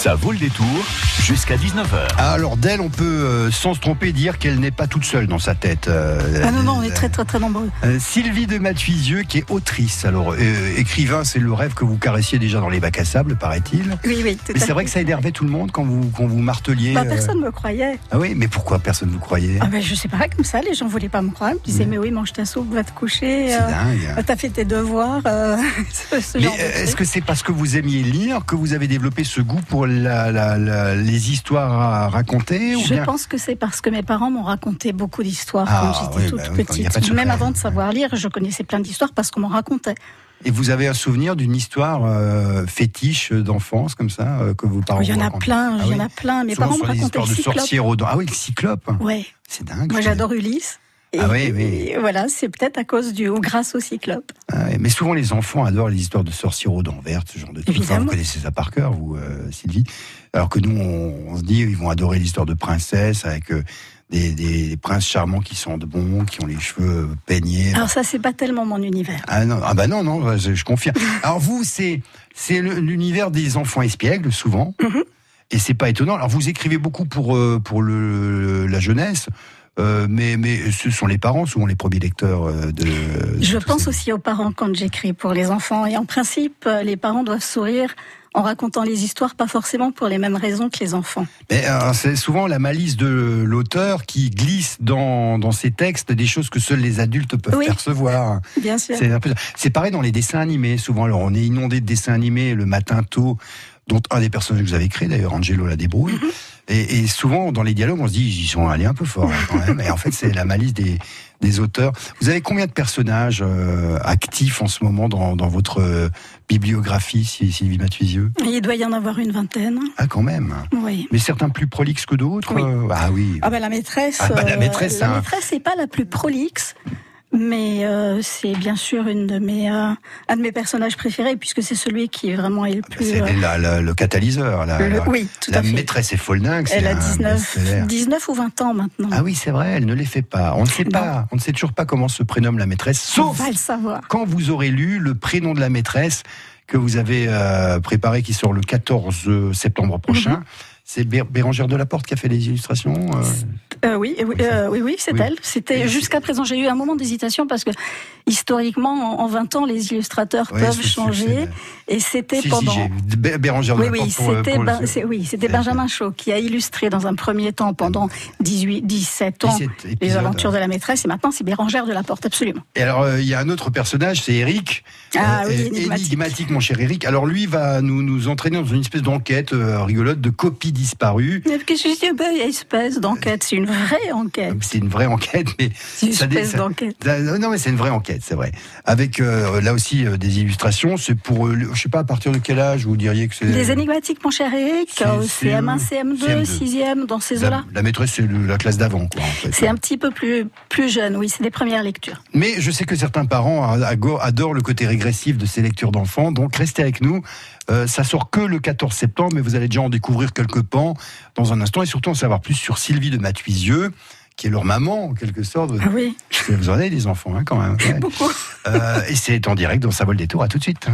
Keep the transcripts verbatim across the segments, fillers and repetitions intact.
Ça vaut le détour jusqu'à dix-neuf heures. Alors d'elle, on peut euh, sans se tromper dire qu'elle n'est pas toute seule dans sa tête. Euh, ah non, non, on est très très très nombreux. Euh, Sylvie de Mathuisieux qui est autrice. Alors euh, écrivain, c'est le rêve que vous caressiez déjà dans les bacs à sable, paraît-il. Oui, oui, tout mais à c'est vrai fait. que ça énervait tout le monde quand vous, quand vous marteliez. Bah, personne ne me croyait. Ah oui, mais pourquoi personne ne vous croyait? Ah ben, je sais pas, comme ça, les gens voulaient pas me croire. Ils disaient, mais, mais oui, mange ta soupe, va te coucher. C'est euh, dingue. T'as fait tes devoirs. Euh, ce, ce mais genre est-ce que c'est parce que vous aimiez lire que vous avez développé ce goût pour la, la, la, les histoires à raconter ou Je bien... pense que c'est parce que mes parents m'ont raconté beaucoup d'histoires ah, quand j'étais oui, toute bah, oui, petite. Même avant de savoir lire, je connaissais plein d'histoires parce qu'on m'en racontait. Et vous avez un souvenir d'une histoire euh, fétiche d'enfance comme ça euh, que vos parents Il y en a racontent? plein, il ah, y oui. en a plein. Mes Souvent parents me sur les racontaient le histoires de cyclope. sorcières aux dents. Ah oui, le cyclope. Ouais. C'est dingue. Moi, j'adore Ulysse. Et, ah oui, oui. et voilà, c'est peut-être à cause du ou grâce au cyclope. Ah oui, mais souvent les enfants adorent les histoires de sorcières aux dents vertes, ce genre de trucs. Enfin, vous connaissez ça par cœur, vous, euh, Sylvie. Alors que nous, on, on se dit, ils vont adorer l'histoire de princesses avec euh, des, des, des princes charmants qui sentent bon, qui ont les cheveux peignés. Alors ça, c'est pas tellement mon univers. Ah non, ah bah non, non, je, je confirme. Alors vous, c'est c'est le, l'univers des enfants espiègles souvent, mm-hmm. Et c'est pas étonnant. Alors vous écrivez beaucoup pour euh, pour le la jeunesse. Euh, mais, mais ce sont les parents, souvent les premiers lecteurs de... de Je pense aussi aux parents quand j'écris pour les enfants. Et en principe, les parents doivent sourire en racontant les histoires, pas forcément pour les mêmes raisons que les enfants. Mais alors, c'est souvent la malice de l'auteur qui glisse dans, dans ses textes des choses que seuls les adultes peuvent oui, percevoir. Bien sûr. C'est, un peu... c'est pareil dans les dessins animés, souvent. Alors, on est inondé de dessins animés le matin tôt, dont un des personnages que vous avez créé, d'ailleurs, Angelo la débrouille. Mm-hmm. Et, et souvent, dans les dialogues, on se dit, ils sont allés un peu fort hein, quand même. Et en fait, c'est la malice des, des auteurs. Vous avez combien de personnages euh, actifs en ce moment dans, dans votre euh, bibliographie, Sylvie Mathuisieux? Il doit y en avoir une vingtaine. Ah, quand même. Oui. Mais certains plus prolixes que d'autres. Oui. Euh, ah oui. Ah ben la maîtresse. Ah bah, la maîtresse, euh, hein. La maîtresse, c'est pas la plus prolixe. Mais euh, c'est bien sûr une de mes, euh, un de mes personnages préférés, puisque c'est celui qui vraiment est le plus... C'est euh, la, la, le catalyseur. La, le, la, oui, tout la à fait. La maîtresse est folle dingue. Elle a dix-neuf, dix-neuf ou vingt ans maintenant. Ah oui, c'est vrai, elle ne les fait pas. On ne sait pas, non. On ne sait toujours pas comment se prénomme la maîtresse, sauf on va le savoir. Quand vous aurez lu le prénom de la maîtresse que vous avez euh, préparé, qui sort le quatorze septembre prochain. Mm-hmm. C'est Bérangère Delaporte qui a fait les illustrations euh... Euh, oui, oui, euh, oui, oui, c'est oui. elle. C'était et jusqu'à présent. J'ai eu un moment d'hésitation parce que historiquement, en vingt ans, les illustrateurs oui, peuvent changer. Et c'était si, pendant. Si, j'ai... Bérangère oui, Delaporte. Oui, pour, c'était, pour ben, le... c'est, oui, c'était Benjamin Chaud qui a illustré dans un premier temps pendant dix-huit, dix-sept ans dix-sept les aventures de la maîtresse. Et maintenant, c'est Bérangère Delaporte, absolument. Et alors, il euh, y a un autre personnage, c'est Eric. Ah euh, oui, énigmatique. énigmatique, mon cher Eric. Alors lui va nous nous entraîner dans une espèce d'enquête euh, rigolote de copies disparues. Qu'est-ce que c'est une espèce d'enquête? C'est une vraie enquête. C'est une vraie enquête, mais c'est une ça, espèce ça, d'enquête. Ça, non, mais c'est une vraie enquête, c'est vrai. Avec euh, là aussi euh, des illustrations. C'est pour, euh, je sais pas, à partir de quel âge vous diriez que c'est? Les énigmatiques, mon cher Eric, c'est, euh, c'est C M un, C M deux, sixième, dans ces eaux-là. La, la maîtresse, c'est le, la classe d'avant, quoi. En fait, c'est ouais. un petit peu plus plus jeune, oui. C'est des premières lectures. Mais je sais que certains parents adorent le côté régressif de ces lectures d'enfants, donc restez avec nous. Euh, ça sort que le quatorze septembre, mais vous allez déjà en découvrir quelques pans dans un instant, et surtout en savoir plus sur Sylvie de Mathuisieux, qui est leur maman, en quelque sorte. Ah oui. Vous en avez des enfants, hein, quand même. Ouais. Beaucoup. Euh, et c'est en direct dans Ça vaut le détour. À tout de suite.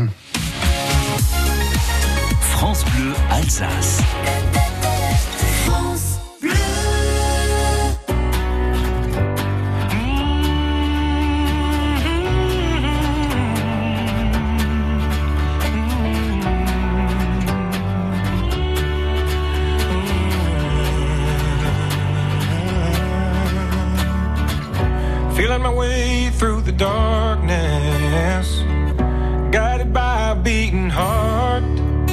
France Bleu Alsace. France Bleu. Feeling my way through the darkness, guided by a beating heart.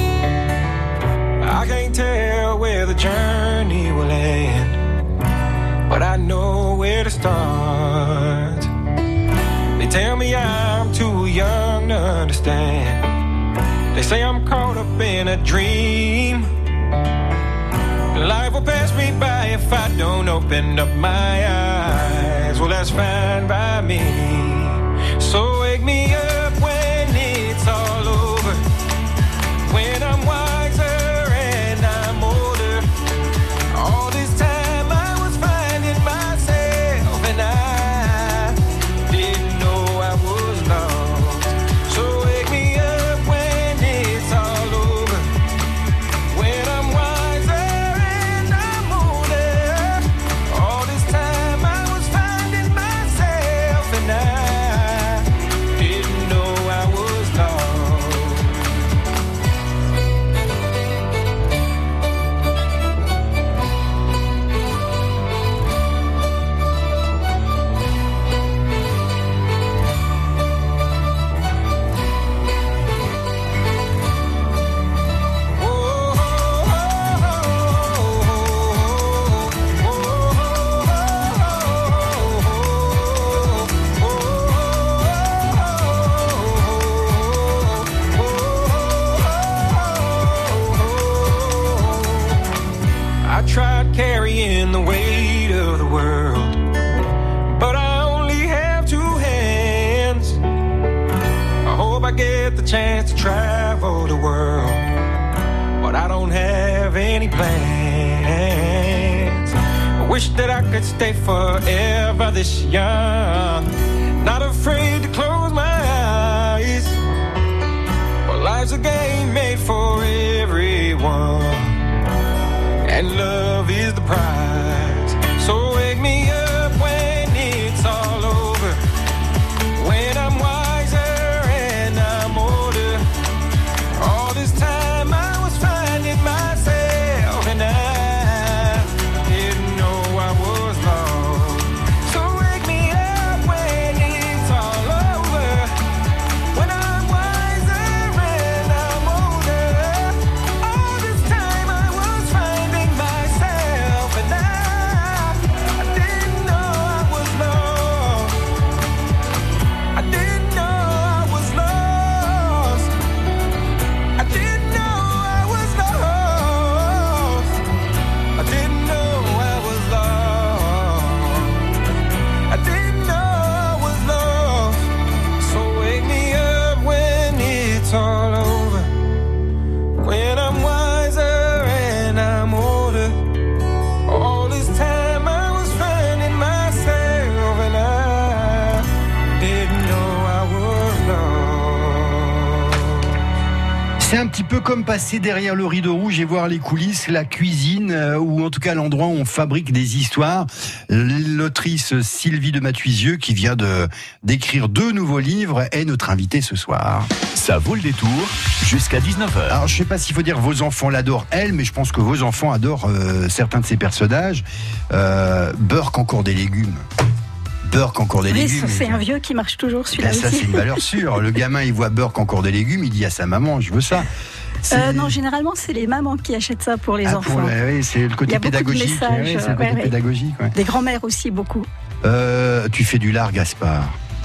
I can't tell where the journey will end, but I know where to start. They tell me I'm too young to understand. They say I'm caught up in a dream. Life will pass me by if I don't open up my eyes. Well, that's fine by me. So wake me up when it's all over, when I'm wiser and I'm older. All this time I was finding myself and I didn't know I was lost. So wake me up when it's all over, when I'm carrying the weight of the world, but I only have two hands. I hope I get the chance to travel the world, but I don't have any plans. I wish that I could stay forever this young, not afraid to close my eyes. Well, life's a game made for everyone, and love is the prize. So wake me up when it's all over, when I'm wiser and I'm older. All this time I was finding myself, and I didn't know I was lost. So wake me up when it's all over, when I'm wiser and I'm older. All this time I was finding myself, and I, I didn't know I was lost. I didn't know I was lost. I didn't know I was lost. I didn't know I was lost. I didn't know I was lost. So wake me up when it's all over, when I'm wiser and I'm older. All this time I was finding myself, and I didn't know I was lost. C'est un petit peu comme passer derrière le rideau rouge et voir les coulisses, la cuisine, euh, ou en tout cas l'endroit où on fabrique des histoires. L'autrice Sylvie de Matuisieux, qui vient de d'écrire deux nouveaux livres, est notre invitée ce soir. Ça vaut le détour jusqu'à dix-neuf heures. Alors je sais pas s'il faut dire que vos enfants l'adorent elle, mais je pense que vos enfants adorent euh, certains de ses personnages. Euh, Burke encore des légumes. Burke encore des Oui, légumes. ça, c'est un vieux qui marche toujours, celui-là Ben, ça aussi. c'est une valeur sûre. Le gamin il voit Burke encore des légumes, il dit à sa maman je veux ça. C'est- Euh, non, généralement, c'est les mamans qui achètent ça pour les Ah, enfants. pour le- oui, c'est le Il y côté a beaucoup de pédagogique. messages, oui, c'est le côté ouais, ouais. pédagogique. Ouais. Des grands-mères aussi, beaucoup. Euh, tu fais du lard, Gaspard.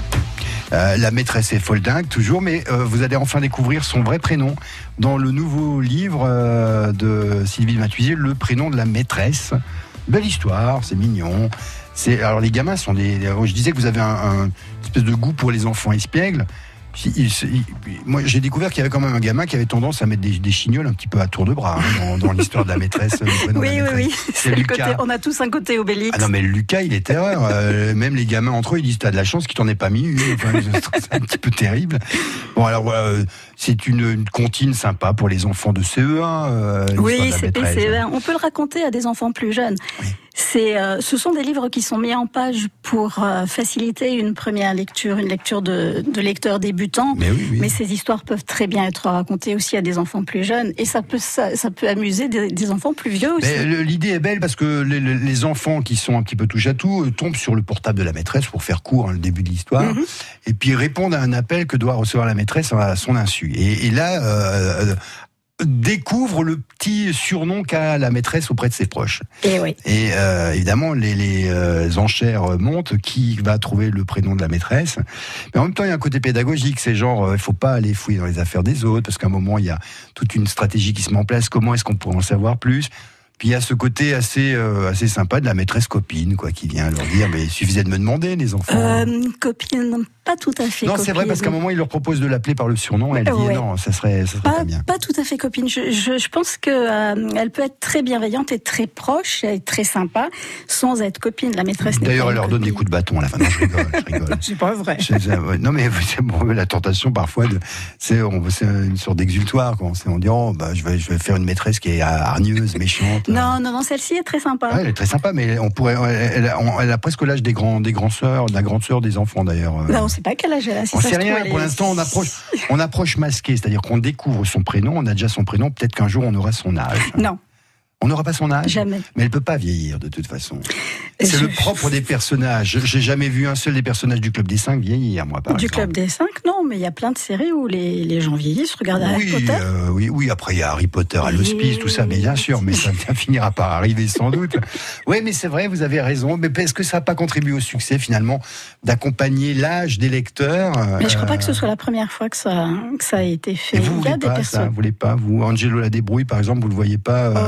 Euh, la maîtresse est folle dingue, toujours, mais euh, vous allez enfin découvrir son vrai prénom dans le nouveau livre euh, de Sylvie de Matuisieux, le prénom de la maîtresse. Belle histoire, c'est mignon. C'est, alors les gamins sont des. Je disais que vous avez un, un espèce de goût pour les enfants espiègles. Il- il- il- moi, j'ai découvert qu'il y avait quand même un gamin qui avait tendance à mettre des, des chignoles un petit peu à tour de bras hein, dans, dans l'histoire de la maîtresse. le prénom de Oui, la oui, maîtresse. oui. C'est C'est le Lucas. côté, on a tous un côté Obélix. Ah non mais Lucas il est terreur. Euh, même les gamins entre eux ils disent t'as de la chance qu'il t'en ait pas mis une. Enfin, je trouve ça un petit peu terrible. Bon alors euh, c'est une, une comptine sympa pour les enfants de C E un. Euh, l'histoire de Oui, la c'est maîtresse. P C E un. On peut le raconter à des enfants plus jeunes. Oui. C'est, euh, ce sont des livres qui sont mis en page pour euh, faciliter une première lecture, une lecture de, de lecteurs débutants. Mais oui, oui. Mais ces histoires peuvent très bien être racontées aussi à des enfants plus jeunes, et ça peut ça, ça peut amuser des, des enfants plus vieux aussi. Mais le- l'idée est belle parce que les, les- les enfants qui sont un petit peu touche à tout euh, tombent sur le portable de la maîtresse pour faire court hein, le début de l'histoire Mhm. et puis répondent à un appel que doit recevoir la maîtresse à son insu. Et, et là euh, euh, découvre le petit surnom qu'a la maîtresse auprès de ses proches. Et oui. Et euh, évidemment, les, les euh, enchères montent. Qui va trouver le prénom de la maîtresse? Mais en même temps, il y a un côté pédagogique. C'est genre, il euh, faut pas aller fouiller dans les affaires des autres, parce qu'à un moment, il y a toute une stratégie qui se met en place. Comment est-ce qu'on pourrait en savoir plus? Puis il y a ce côté assez euh, assez sympa de la maîtresse copine, quoi, qui vient leur dire, mais il suffisait de me demander, les enfants. Euh, copine, pas tout à fait. non, c'est vrai, parce qu'à un moment, il leur propose de l'appeler par le surnom, et elle dit Ouais. non, ça serait, ça serait pas, Pas, bien. pas tout à fait copine. Je, je, je pense que euh, elle peut être très bienveillante et très proche et très sympa sans être copine. La maîtresse n'est D'ailleurs, pas elle une leur donne des copine. coups de bâton à la fin. Non, je rigole, je rigole. C'est pas vrai. C'est- c'est- ouais, non mais c'est bon, la tentation parfois de, c'est, on, c'est une sorte d'exultoire quoi. C'est on dit oh bah je vais je vais faire une maîtresse qui est hargneuse, méchante. Non, non, non, celle-ci est très sympa. Ouais, elle est très sympa, mais on pourrait, elle, elle, on- elle a presque l'âge des grands des grands sœurs, de la grande sœur des enfants d'ailleurs. Là, on sait pas quel âge elle a. Si On ça sait se trouve, rien. elle Pour est- l'instant, on approche, on approche masqué, c'est-à-dire qu'on découvre son prénom, on a déjà son prénom. Peut-être qu'un jour on aura son âge. Non, On n'aura pas son âge. jamais. Mais elle peut pas vieillir de toute façon. Et C'est je- le propre des personnages. J'ai jamais vu un seul des personnages du Club des Cinq vieillir, moi, par Du exemple. Club des Cinq, non, mais il y a plein de séries où les, les gens vieillissent. Regarde Harry Oui, Potter. euh, oui, oui. Après, il y a Harry Potter à Oui. l'hospice, tout ça, mais bien sûr, mais ça, ça finira par arriver sans doute. Oui, mais c'est vrai, vous avez raison. Mais est-ce que ça n'a pas contribué au succès, finalement, d'accompagner l'âge des lecteurs? Mais je crois pas euh, que ce soit la première fois que ça, que ça a été fait. Et vous, vous Il y a voulez des pas ça, personnes. vous voulez pas, vous, Angelo la débrouille, par exemple, vous le voyez pas. Oh, euh, ben, Angelo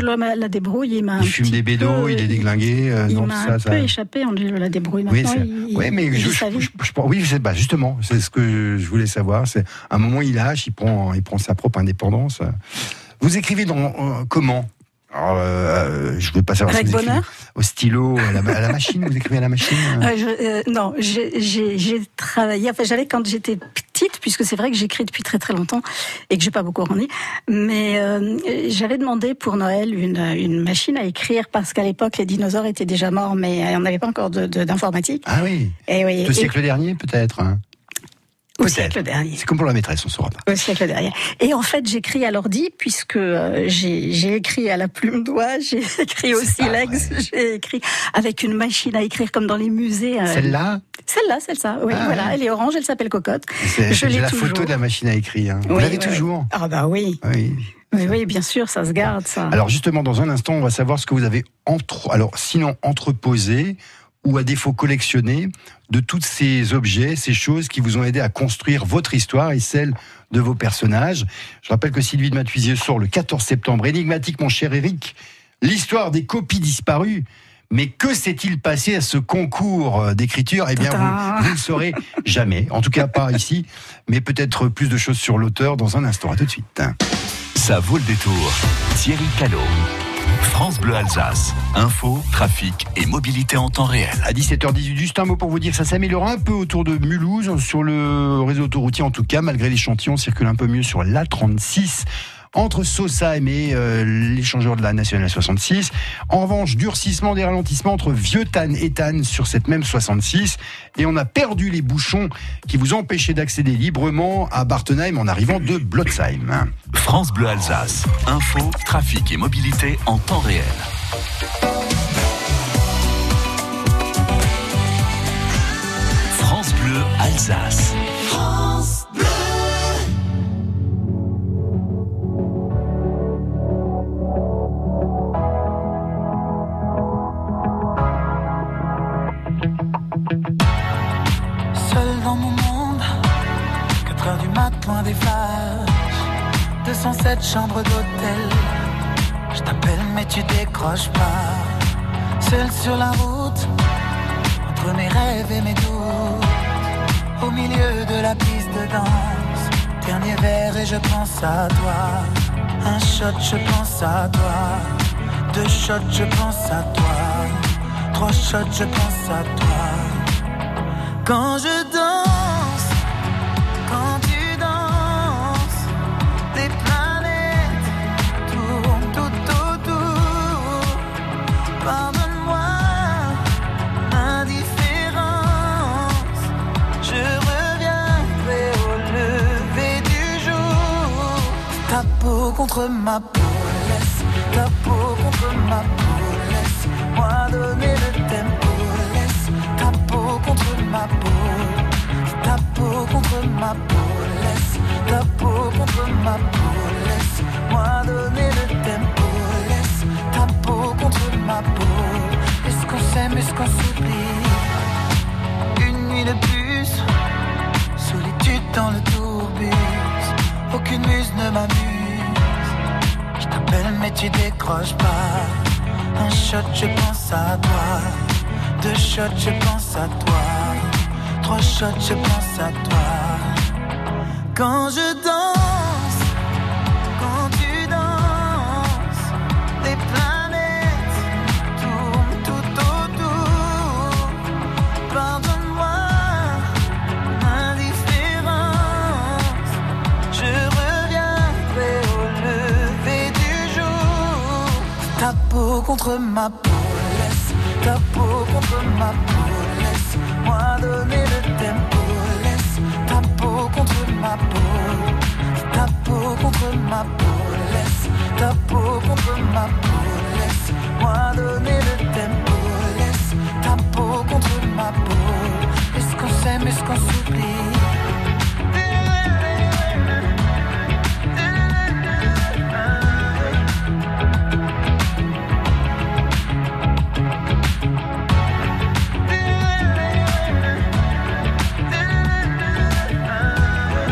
Angelo Ladébrouille, il m'a. Il fume des bédos, peu, il est déglingué. Euh, il non, m'a ça, un ça... peu échappé, Angelo Ladébrouille. Oui, Maintenant, c'est... il, ouais, mais il je, je, je, je, oui, je sais, bah, justement, c'est ce que je voulais savoir. C'est à un moment, il lâche, il prend, il prend sa propre indépendance. Vous écrivez dans euh, comment? Alors, euh, je ne veux pas savoir Avec si vous bonheur écrivez au stylo, à la, à la machine. Vous écrivez à la machine? euh, je, euh, Non, j'ai, j'ai, j'ai travaillé. Enfin, j'allais quand j'étais petite, puisque c'est vrai que j'écris depuis très très longtemps et que j'ai pas beaucoup grandi. Mais euh, j'avais demandé pour Noël une, une machine à écrire parce qu'à l'époque les dinosaures étaient déjà morts, mais on n'avait pas encore de, de, d'informatique. Ah oui. Et oui. Le siècle et... dernier, peut-être. Hein. Au siècle dernier. C'est comme pour la maîtresse, on ne saura pas. Au siècle dernier. Et en fait, j'écris à l'ordi, puisque euh, j'ai, j'ai écrit à la plume d'oie, j'ai écrit au silex, j'ai écrit avec une machine à écrire comme dans les musées. Euh, Celle-là Celle-là, celle-là, oui, ah, voilà. ouais. Elle est orange, elle s'appelle Cocotte. C'est, Je j'ai l'ai la toujours. photo de la machine à écrire. Hein. Vous oui, l'avez oui. toujours? Ah bah oui. Oui. Oui, oui, bien sûr, ça se garde, ça. Alors justement, dans un instant, on va savoir ce que vous avez entre... Alors, sinon entreposé ou à défaut collectionné de tous ces objets, ces choses qui vous ont aidé à construire votre histoire et celle de vos personnages. Je rappelle que Sylvie de Matuisier sort le quatorze septembre. Énigmatique, mon cher Eric, l'histoire des copies disparues. Mais que s'est-il passé à ce concours d'écriture? Eh bien, vous, vous ne le saurez jamais. En tout cas, pas ici. Mais peut-être plus de choses sur l'auteur dans un instant. À tout de suite. Ça vaut le détour. Thierry Callot. France Bleu Alsace. Info, trafic et mobilité en temps réel. À dix-sept heures dix-huit, juste un mot pour vous dire que ça s'améliore un peu autour de Mulhouse, sur le réseau autoroutier en tout cas, malgré l'échantillon, on circule un peu mieux sur l'A trente-six. Entre Sausheim et euh, l'échangeur de la nationale soixante-six. En revanche, durcissement des ralentissements entre Vieux-Tannes et Tannes sur cette même soixante-six. Et on a perdu les bouchons qui vous empêchaient d'accéder librement à Bartenheim en arrivant de Blotzheim. France Bleu Alsace. Info, trafic et mobilité en temps réel. France Bleu Alsace. France Bleu. Loin des vaches, deux cent sept chambres d'hôtel. Je t'appelle mais tu décroches pas. Seul sur la route, entre mes rêves et mes doutes, au milieu de la piste de danse. Dernier verre et je pense à toi. Un shot, je pense à toi. Deux shots, je pense à toi. Trois shots, je pense à toi. Quand je danse, quand tu pardonne-moi l'indifférence. Je reviendrai au lever du jour. Ta peau contre ma peau, laisse ta peau contre ma peau, laisse-moi donner le tempo. Laisse ta peau contre ma peau, ta peau contre ma peau, laisse ta peau contre ma peau, laisse-moi donner le tempo. Ta peau contre ma peau. Est-ce qu'on s'aime, est-ce qu'on s'oublie? Une nuit de plus, solitude dans le tourbus. Aucune muse ne m'amuse. Je t'appelle mais tu décroches pas. Un shot, je pense à toi. Deux shots, je pense à toi. Trois shots, je pense à toi. Quand je danse, quand tu danses, les planètes tournent tout autour. Pardonne-moi l'indifférence. Je reviendrai au lever du jour. Ta peau contre ma peau, laisse ta peau contre ma peau, laisse-moi donner le tempo. Laisse ta peau contre ma peau, ta peau contre ma peau, laisse ta peau contre ma peau, laisse-moi donner le tempo. Laisse ta peau contre ma peau. Est-ce qu'on s'aime, est-ce qu'on s'oublie?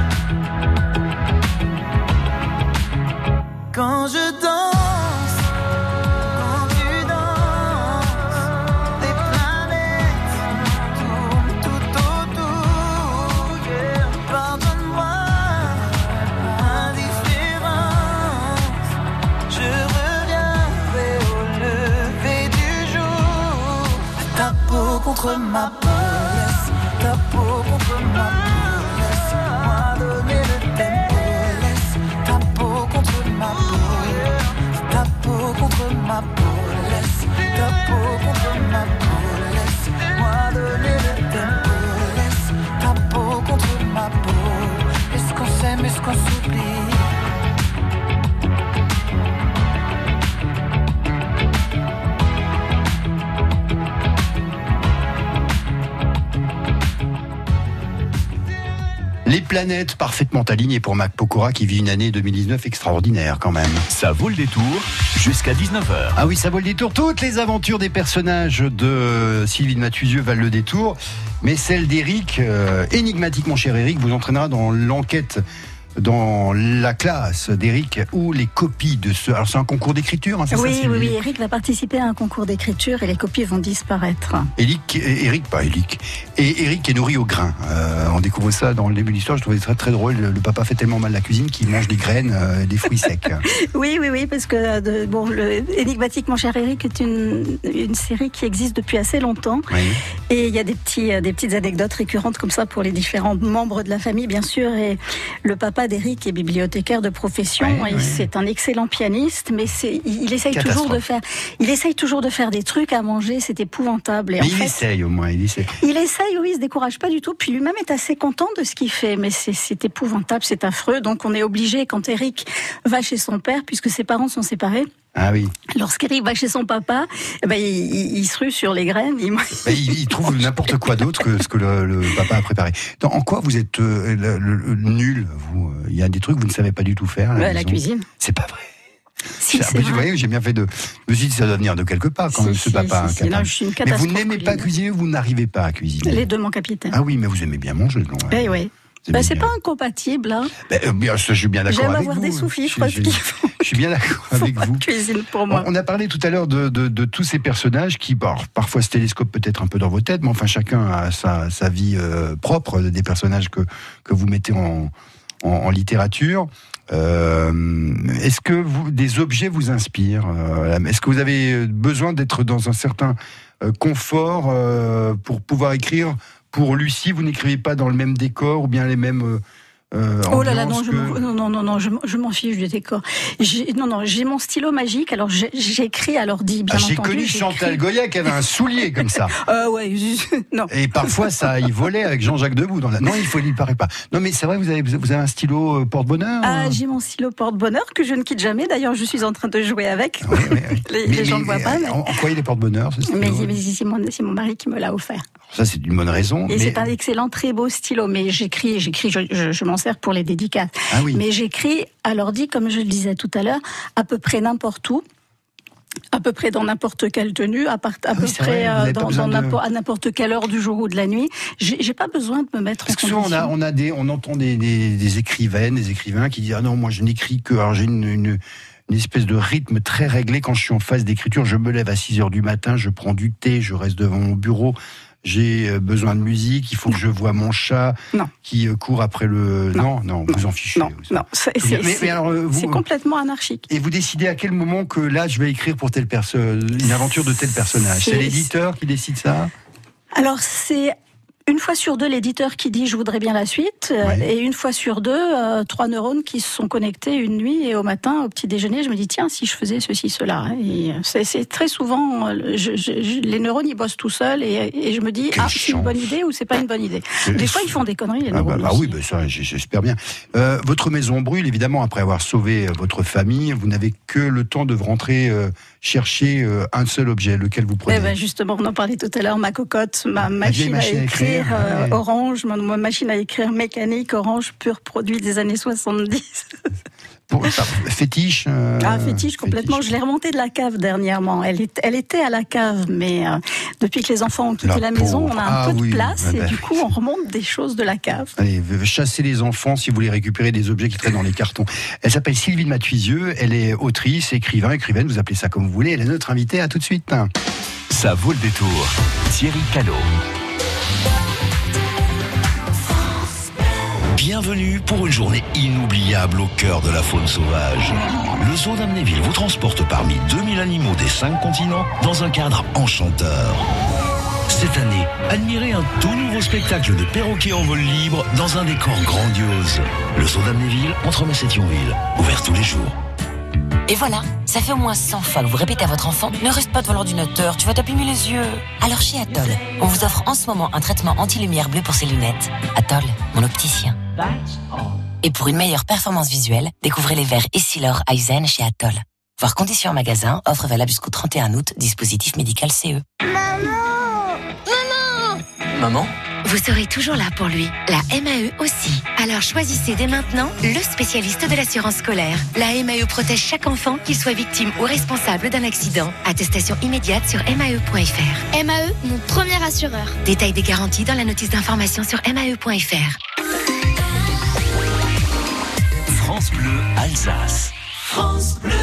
Quand je danse, contre ma peau, laisse ta peau contre ma peau, laisse-moi donner le tempo, laisse ta peau contre ma peau, ta peau contre ma peau, laisse ta peau contre ma peau, laisse-moi donner le tempo, laisse ta peau contre ma peau, est-ce qu'on s'aime, est-ce qu'on s'oublie? Les planètes parfaitement alignées pour Mac Pokora qui vit une année deux mille dix-neuf extraordinaire quand même. Ça vaut le détour jusqu'à dix-neuf heures. Ah oui, ça vaut le détour. Toutes les aventures des personnages de Sylvie de Mathusieux valent le détour. Mais celle d'Éric, euh, énigmatique mon cher Éric, vous entraînera dans l'enquête dans la classe d'Éric ou les copies de ce... Alors c'est un concours d'écriture, hein, c'est oui, ça Sylvie? Oui, oui, Éric va participer à un concours d'écriture et les copies vont disparaître. Éric, Éric, pas Éric. Et Éric est nourri au grain. Euh, on découvre ça dans le début de l'histoire, je trouvais très très drôle. Le, le papa fait tellement mal la cuisine qu'il mange des graines, euh, des fruits secs. Oui, oui, oui, parce que de, bon, le Énigmatique mon cher Éric est une, une série qui existe depuis assez longtemps. Oui. Et il y a des, petits, des petites anecdotes récurrentes comme ça pour les différents membres de la famille, bien sûr. Et le papa d'Éric est bibliothécaire de profession. Oui, et oui. C'est un excellent pianiste, mais c'est, il, il essaye toujours de faire, il essaye toujours de faire des trucs à manger. C'est épouvantable. Et mais en il fait, essaye au moins, il essaye. Il essaye, oui, il se décourage pas du tout. Puis lui-même est assez content de ce qu'il fait. Mais c'est, c'est épouvantable, c'est affreux. Donc on est obligé, quand Éric va chez son père, puisque ses parents sont séparés. Ah oui. Lorsqu'Éric va chez son papa, eh ben, il, il, il se rue sur les graines. Il, ben, il, il trouve n'importe quoi d'autre que ce que le, le papa a préparé. Dans, en quoi vous êtes euh, le, le, le, nul vous? Il y a des trucs que vous ne savez pas du tout faire. La, la cuisine. C'est pas vrai. Si, c'est vous voyez, j'ai bien fait de. Je me suis dit, ça doit venir de quelque part quand si, même, ce si, papa. Si, si, non, je suis une mais vous n'aimez culinaire. pas cuisiner, vous n'arrivez pas à cuisiner. Les deux, mon capitaine. Ah oui, mais vous aimez bien manger, non? Eh oui. Ben, c'est pas incompatible, hein. Ben, bien, je suis bien d'accord J'aime avec avoir vous. des sous-fifres. Je, je, je, je suis bien d'accord avec vous. Cuisine pour moi. On a parlé tout à l'heure de, de, de tous ces personnages qui, bon, parfois se télescopent peut-être un peu dans vos têtes, mais enfin chacun a sa, sa vie euh, propre, des personnages que, que vous mettez en, en, en littérature. Euh, est-ce que vous, des objets vous inspirent? euh, Est-ce que vous avez besoin d'être dans un certain euh, confort euh, pour pouvoir écrire? Pour Lucie, vous n'écrivez pas dans le même décor ou bien les mêmes euh, euh, oh là là, non, que... je non, non, non, non, je, je m'en fiche du décor. J'ai, non, non, j'ai mon stylo magique. Alors j'ai, j'écris à l'ordi, bien ah, j'ai entendu. Connu j'ai Chantal écrit... Goya qui avait un soulier comme ça. Euh, ouais, non. Et parfois ça, il volait avec Jean-Jacques Debout. Dans la... Non, il faut, il paraît pas. Non, mais c'est vrai, vous avez, vous avez un stylo porte-bonheur. Ah, j'ai mon stylo porte-bonheur que je ne quitte jamais. D'ailleurs, je suis en train de jouer avec. Oui, oui, oui. les, mais, les gens ne mais, voient pas. Mais... En, en quoi il est porte-bonheur, ce stylo? Mais, mais c'est, mon, c'est mon mari qui me l'a offert. Ça, c'est une bonne raison. Et mais... c'est un excellent, très beau stylo. Mais j'écris, j'écris, je, je, je m'en sers pour les dédicaces. Ah oui. Mais j'écris à l'ordi, comme je le disais tout à l'heure, à peu près n'importe où. À peu près dans n'importe quelle tenue, à, part, à ah peu oui, près vrai, dans, dans de... n'importe, à n'importe quelle heure du jour ou de la nuit. J'ai, j'ai pas besoin de me mettre Parce en que souvent on a, on a des, on entend des, des, des écrivaines, des écrivains qui disent ah non moi je n'écris que, alors j'ai une, une une espèce de rythme très réglé quand je suis en phase d'écriture. Je me lève à six heures du matin, je prends du thé, je reste devant mon bureau. J'ai besoin de musique, il faut que je voie mon chat non. qui court après le... Non, non, non, non vous en fichez. Non, vous. non, c'est, c'est, mais, mais alors, vous, c'est complètement anarchique. Et vous décidez à quel moment que là, je vais écrire pour telle personne, une aventure de tel personnage? C'est, c'est l'éditeur qui décide ça? Alors, c'est... Une fois sur deux, l'éditeur qui dit « je voudrais bien la suite ouais. » et une fois sur deux, euh, trois neurones qui se sont connectés une nuit et au matin, au petit déjeuner, je me dis « tiens, si je faisais ceci, cela ». Et c'est, c'est très souvent, je, je, je, les neurones, ils bossent tout seuls et, et je me dis Quelle « ah, c'est une bonne idée ou c'est pas une bonne idée ». Des fois, ils font des conneries, les ah neurones. Bah, bah oui, bah ça, j'espère bien. Euh, votre maison brûle, évidemment, après avoir sauvé votre famille, vous n'avez que le temps de rentrer euh, chercher euh, un seul objet, lequel vous prenez? Eh ben justement, on en parlait tout à l'heure, ma cocotte, ma machine, machine à écrire. Euh, ouais. Orange, ma, ma machine à écrire mécanique, Orange, pur produit des années soixante-dix. Pour, ça, fétiche euh, Ah, fétiche, complètement. Fétiche. Je l'ai remontée de la cave dernièrement. Elle, est, elle était à la cave, mais euh, depuis que les enfants ont quitté la, la maison, on a un ah, peu oui. de place ah, et bah, du coup, on remonte des choses de la cave. Allez, chassez les enfants si vous voulez récupérer des objets qui traînent dans les cartons. Elle s'appelle Sylvie de Mathusieux, elle est autrice, écrivain, écrivaine, vous appelez ça comme vous voulez. Elle est notre invitée, à tout de suite. Ça vaut le détour. Thierry Callot. Bienvenue pour une journée inoubliable au cœur de la faune sauvage. Le zoo d'Amnéville vous transporte parmi deux mille animaux des cinq continents dans un cadre enchanteur. Cette année, admirez un tout nouveau spectacle de perroquets en vol libre dans un décor grandiose. Le saut d'Amnéville entre Metz et Thionville. Ouvert tous les jours. Et voilà, ça fait au moins cent fois que vous répétez à votre enfant « Ne reste pas devant l'ordinateur, tu vas t'abîmer les yeux ». Alors chez Atoll, on vous offre en ce moment un traitement anti-lumière bleue pour ses lunettes. Atoll, mon opticien. Et pour une meilleure performance visuelle, découvrez les verres Essilor Eisen chez Atoll. Voir conditions en magasin, offre valable jusqu'au trente et un août, dispositif médical C E. Maman Maman Maman ? Vous serez toujours là pour lui. La M A E aussi. Alors choisissez dès maintenant le spécialiste de l'assurance scolaire. La M A E protège chaque enfant, qu'il soit victime ou responsable d'un accident. Attestation immédiate sur M A E point F R. M A E, mon premier assureur. Détail des garanties dans la notice d'information sur M A E point F R. France Bleu Alsace. France Bleu.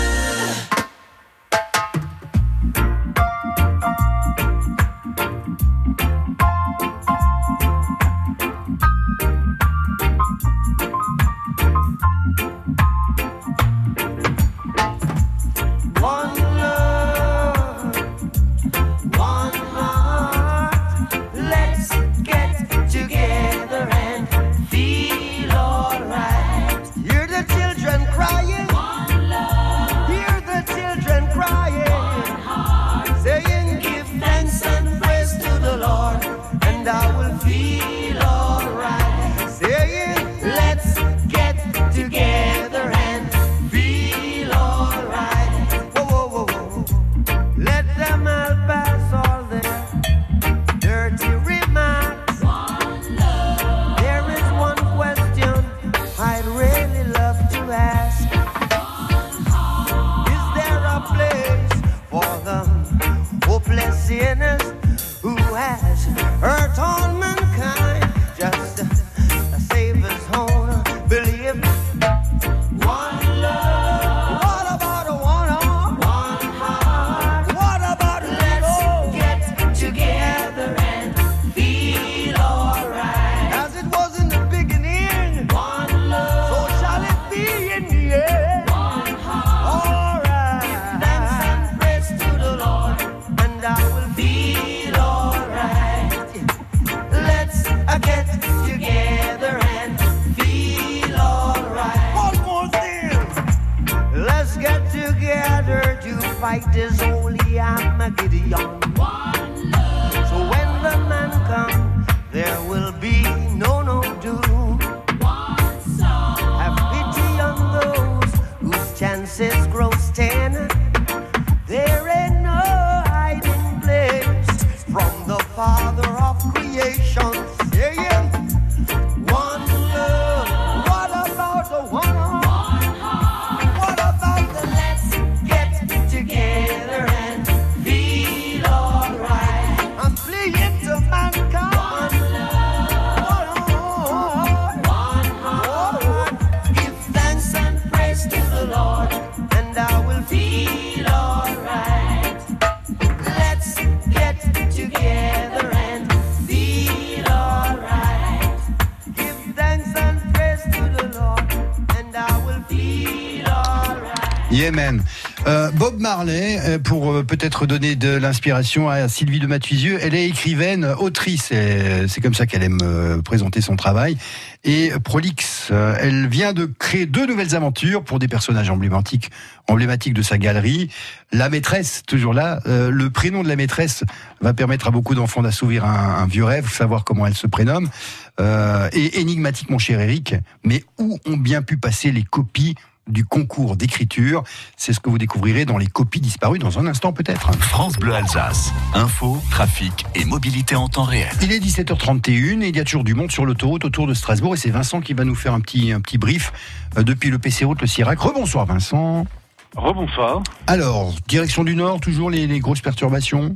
Yémen. Euh, Bob Marley, pour euh, peut-être donner de l'inspiration à Sylvie de Mathuisieux, elle est écrivaine, autrice, et c'est comme ça qu'elle aime euh, présenter son travail, et prolixe. Euh, elle vient de créer deux nouvelles aventures pour des personnages emblématiques, emblématiques de sa galerie. La maîtresse, toujours là, euh, le prénom de la maîtresse va permettre à beaucoup d'enfants d'assouvir un, un vieux rêve, savoir comment elle se prénomme. Euh, et énigmatique, mon cher Eric, mais où ont bien pu passer les copies du concours d'écriture? C'est ce que vous découvrirez dans les copies disparues dans un instant peut-être. France Bleu Alsace. Info, trafic et mobilité en temps réel. Il est dix-sept heures trente et une et il y a toujours du monde sur l'autoroute autour de Strasbourg, et c'est Vincent qui va nous faire un petit, un petit brief euh, depuis le P C Route, le Sirac. Rebonsoir Vincent. Rebonsoir. Alors, direction du Nord, toujours les, les grosses perturbations?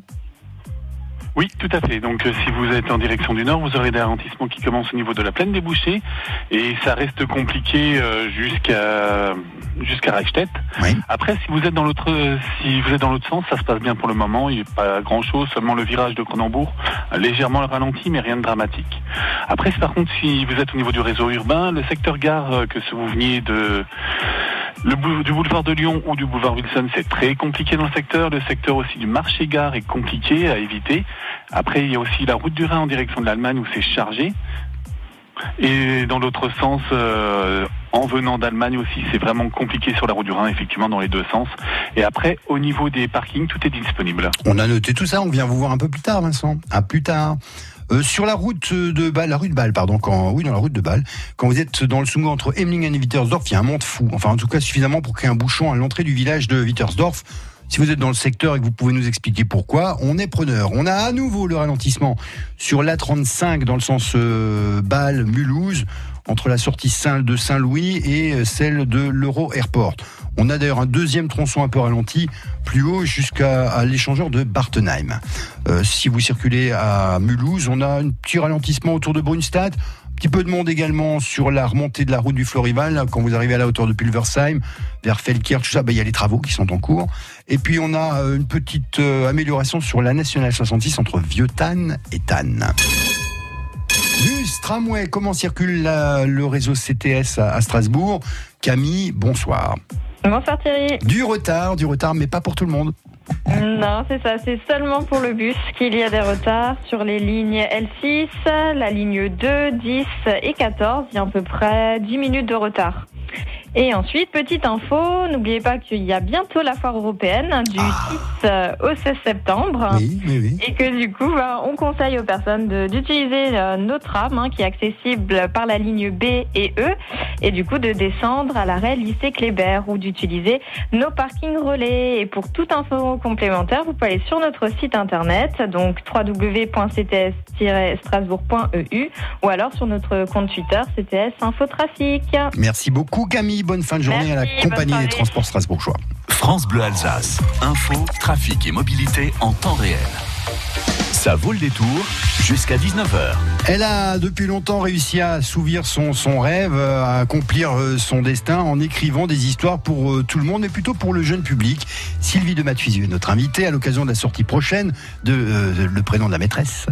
Oui, tout à fait. Donc, euh, si vous êtes en direction du Nord, vous aurez des ralentissements qui commencent au niveau de la plaine des Bouchers, et ça reste compliqué euh, jusqu'à jusqu'à Reichstätt. Oui. Après, si vous êtes dans l'autre euh, si vous êtes dans l'autre sens, ça se passe bien pour le moment. Il n'y a pas grand-chose, seulement le virage de Cronenbourg, euh, légèrement le ralenti, mais rien de dramatique. Après, par contre, si vous êtes au niveau du réseau urbain, le secteur gare, euh, que si vous veniez de Le bou- du boulevard de Lyon ou du boulevard Wilson, c'est très compliqué dans le secteur. Le secteur aussi du marché-gare est compliqué à éviter. Après, il y a aussi la route du Rhin en direction de l'Allemagne où c'est chargé. Et dans l'autre sens, euh, en venant d'Allemagne aussi, c'est vraiment compliqué sur la route du Rhin, effectivement, dans les deux sens. Et après, au niveau des parkings, tout est disponible. On a noté tout ça, on vient vous voir un peu plus tard, Vincent. À plus tard. Euh, sur la route de Bâle, la rue de Bâle, pardon, quand, oui, dans la route de Bâle, quand vous êtes dans le Soumou entre Emmlingen et Wittersdorf, il y a un monde fou. Enfin, en tout cas, suffisamment pour créer un bouchon à l'entrée du village de Wittersdorf. Si vous êtes dans le secteur et que vous pouvez nous expliquer pourquoi, on est preneur. On a à nouveau le ralentissement sur l'A trente-cinq dans le sens euh, Bâle-Mulhouse, entre la sortie Saint de Saint-Louis et celle de l'Euro Airport. On a d'ailleurs un deuxième tronçon un peu ralenti, plus haut jusqu'à à l'échangeur de Bartenheim. Euh, si vous circulez à Mulhouse, on a un petit ralentissement autour de Brunstad. Un petit peu de monde également sur la remontée de la route du Florival, quand vous arrivez à la hauteur de Pulversheim, vers Feldkirch, tout ça, ben, il y a les travaux qui sont en cours. Et puis on a une petite euh, amélioration sur la Nationale soixante-six entre Vieux-Tannes et Tannes. Bus, tramway, comment circule la, le réseau C T S à, à Strasbourg? Camille, bonsoir. Bonsoir Thierry. Du retard, du retard, mais pas pour tout le monde. Non, c'est ça, c'est seulement pour le bus qu'il y a des retards sur les lignes L six, la ligne deux, dix et quatorze. Il y a à peu près dix minutes de retard. Et ensuite, petite info, n'oubliez pas qu'il y a bientôt la foire européenne du ah. six au seize septembre. Oui, oui, oui. Et que du coup, bah, on conseille aux personnes de, d'utiliser euh, notre tram hein, qui est accessible par la ligne B et E. Et du coup, de descendre à l'arrêt lycée Kléber ou d'utiliser nos parkings relais. Et pour toute info complémentaire, vous pouvez aller sur notre site internet, donc w w w point c t s tiret strasbourg point e u ou alors sur notre compte Twitter C T S Infotrafic. Merci beaucoup Camille. Bonne fin de journée. Merci, à la compagnie des transports strasbourgeois. France Bleu Alsace. Info, trafic et mobilité en temps réel. Ça vaut le détour jusqu'à dix-neuf heures. Elle a depuis longtemps réussi à assouvir son, son rêve, à accomplir son destin en écrivant des histoires pour tout le monde, mais plutôt pour le jeune public. Sylvie de Mathuisieux, notre invitée à l'occasion de la sortie prochaine de euh, Le prénom de la maîtresse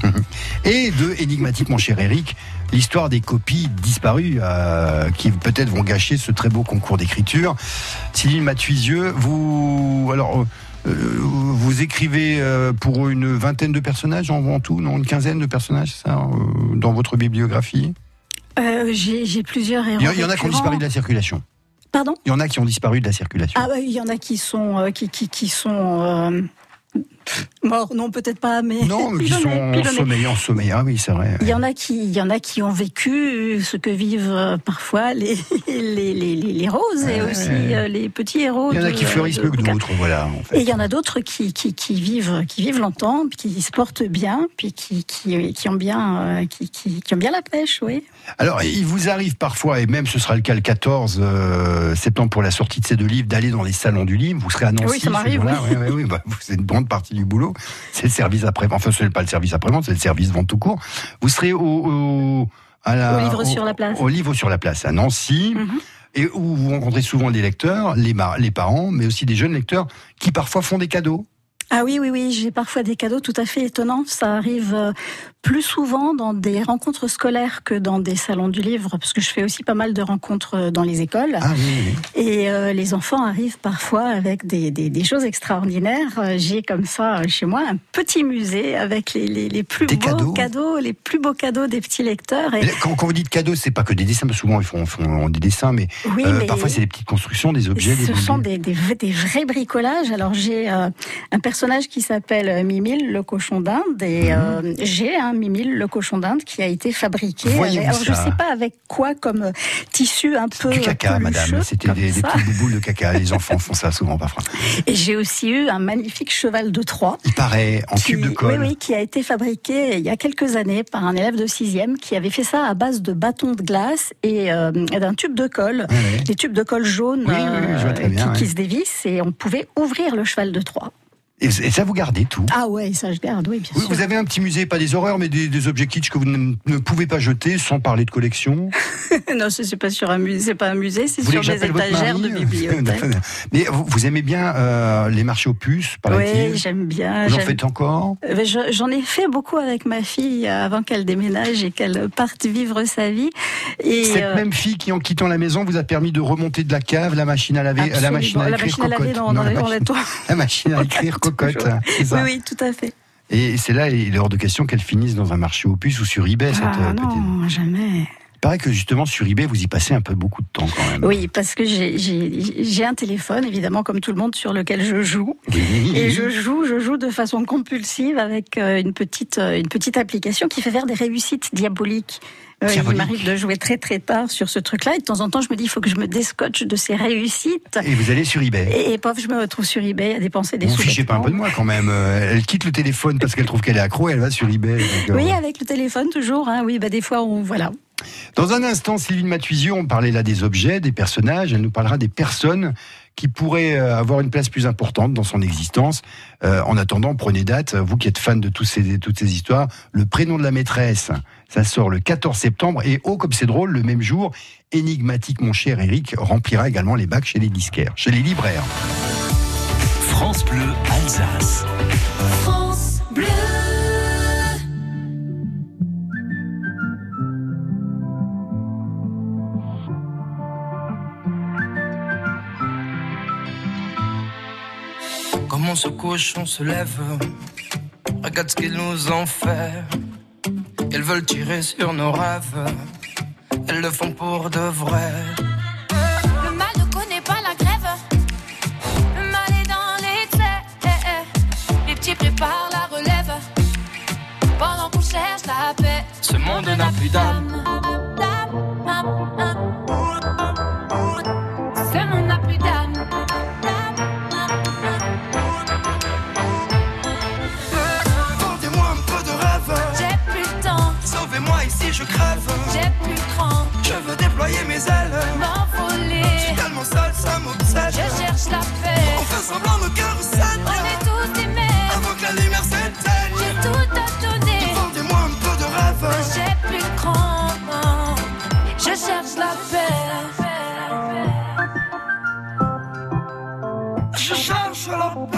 et de Énigmatique mon cher Eric, l'histoire des copies disparues euh, qui peut-être vont gâcher ce très beau concours d'écriture. Sylvie de Mathuisieux, vous... alors... Euh, Euh, vous écrivez euh, pour une vingtaine de personnages en, en tout, non, une quinzaine de personnages, ça, euh, dans votre bibliographie euh, j'ai, j'ai plusieurs héros. Il y, y en a qui ont disparu de la circulation. Pardon ? Il y en a qui ont disparu de la circulation. Ah bah, il y en a qui sont euh, qui qui qui sont euh, morts, non peut-être pas, mais non, mais qui sont en sommeil, en sommeil. Ah oui, c'est vrai. Il y en a qui, il y en a qui ont vécu ce que vivent euh, parfois les les les les roses et ouais, aussi ouais. euh, les petits héros. Il y en a de, qui fleurissent mieux que d'autres, voilà. En fait. Et il y en a d'autres qui qui qui vivent qui vivent longtemps, qui se portent bien, puis qui qui qui ont bien euh, qui, qui qui ont bien la pêche, oui. Alors, il vous arrive parfois, et même ce sera le cas le quatorze septembre pour la sortie de ces deux livres, d'aller dans les salons du livre. Vous serez à Nancy. Oui, ça m'arrive. Oui. Oui, oui, oui. Bah, c'est une grande partie du boulot. C'est le service après, enfin, ce n'est pas le service après-vente, c'est le service vente tout court. Vous serez au, au, à la, au livre au, sur la place. Au livre sur la place, à Nancy. Mm-hmm. Et où vous rencontrez souvent les lecteurs, les, mar- les parents, mais aussi des jeunes lecteurs qui parfois font des cadeaux. Ah oui, oui, oui, j'ai parfois des cadeaux tout à fait étonnants. Ça arrive euh, plus souvent dans des rencontres scolaires que dans des salons du livre, parce que je fais aussi pas mal de rencontres dans les écoles. Ah oui, oui. Et euh, les enfants arrivent parfois avec des, des, des choses extraordinaires. J'ai comme ça chez moi un petit musée avec les, les, les plus des beaux cadeaux. cadeaux, les plus beaux cadeaux des petits lecteurs. Et... Quand, quand vous dites cadeaux, c'est pas que des dessins, parce que souvent ils font, font des dessins, mais, oui, euh, mais parfois c'est des petites constructions, des objets. Ce des sont des, des, des vrais bricolages. Alors j'ai euh, un personnage qui s'appelle Mimile, le cochon d'Inde, et mmh. euh, j'ai un Mimile, le cochon d'Inde, qui a été fabriqué. Avec, alors je sais pas avec quoi comme tissu un peu du caca, madame. C'était des, des petites bouboules de caca. Les enfants font ça souvent parfois. Et j'ai aussi eu un magnifique cheval de Troie. Il paraît en qui, cube de colle. Oui, oui, qui a été fabriqué il y a quelques années par un élève de sixième qui avait fait ça à base de bâtons de glace et euh, d'un tube de colle, oui, oui. des tubes de colle jaunes oui, oui, je vois très bien, qui, oui. qui se dévissent et on pouvait ouvrir le cheval de Troie. Et ça, vous gardez tout? Ah ouais, ça je garde, oui, bien oui, sûr. Vous avez un petit musée, pas des horreurs, mais des, des objets kitsch que vous ne, ne pouvez pas jeter sans parler de collection? Non, ce n'est pas sur un musée, c'est pas un musée, c'est vous sur des étagères de bibliothèque. Mais vous, vous aimez bien euh, les marchés aux puces, paraît-il? Oui, j'aime bien. Vous j'aime... en faites encore? je, J'en ai fait beaucoup avec ma fille avant qu'elle déménage et qu'elle parte vivre sa vie. Et Cette euh... même fille qui, en quittant la maison, vous a permis de remonter de la cave, la machine à laver, Absolument. la machine à la écrire machine à cocotte. laver dans, non, dans la, les machine, la machine à écrire cocotte. Oui, oui, tout à fait. Et c'est là, il est hors de question qu'elle finisse dans un marché aux puces ou sur eBay. Ah cette, euh, non, petite... jamais. Il paraît que justement sur eBay, vous y passez un peu beaucoup de temps quand même. Oui, parce que j'ai, j'ai, j'ai un téléphone, évidemment, comme tout le monde, sur lequel je joue. Oui. Et je joue, je joue de façon compulsive avec une petite, une petite application qui fait faire des réussites diaboliques. Euh, il m'arrive de jouer très très tard sur ce truc-là et de temps en temps je me dis il faut que je me déscotche de ces réussites. Et vous allez sur eBay. Et, et pof, je me retrouve sur eBay à dépenser des sous. Vous fichez pas un peu de moi quand même. Elle quitte le téléphone parce qu'elle trouve qu'elle est accro et elle va sur eBay. Donc, oui, euh... avec le téléphone toujours. Hein, oui, bah des fois on voilà. Dans un instant, Sylvine Mathuisieux, on parlait là des objets, des personnages. Elle nous parlera des personnes qui pourraient avoir une place plus importante dans son existence. Euh, en attendant, prenez date, vous qui êtes fan de tous ces, toutes ces histoires, le prénom de la maîtresse, ça sort le quatorze septembre. Et oh, comme c'est drôle, le même jour, Énigmatique, mon cher Eric, remplira également les bacs chez les disquaires, chez les libraires. France Bleu Alsace. France Bleu. Comme on se couche, on se lève. Regarde ce qu'ils nous ont fait. Ils veulent tirer sur nos rêves. Elles le font pour de vrai. Le mal ne connaît pas la grève. Le mal est dans l'excès. Les petits préparent la relève. Pendant qu'on cherche la paix. Ce monde n'a plus d'âme. Ce monde n'a plus d'âme. Sauvez-moi ici, je crève. J'ai plus cran. Je veux déployer mes ailes. M'envoler. Je suis tellement seul, ça m'obsède. Je cherche la paix. On fait semblant, nos cœurs s'aident. On est tous aimés. Avant que la lumière s'éteigne. J'ai tout à donner. Vendez-moi un peu de rêve. J'ai plus cran. Je cherche la paix. Je cherche la paix.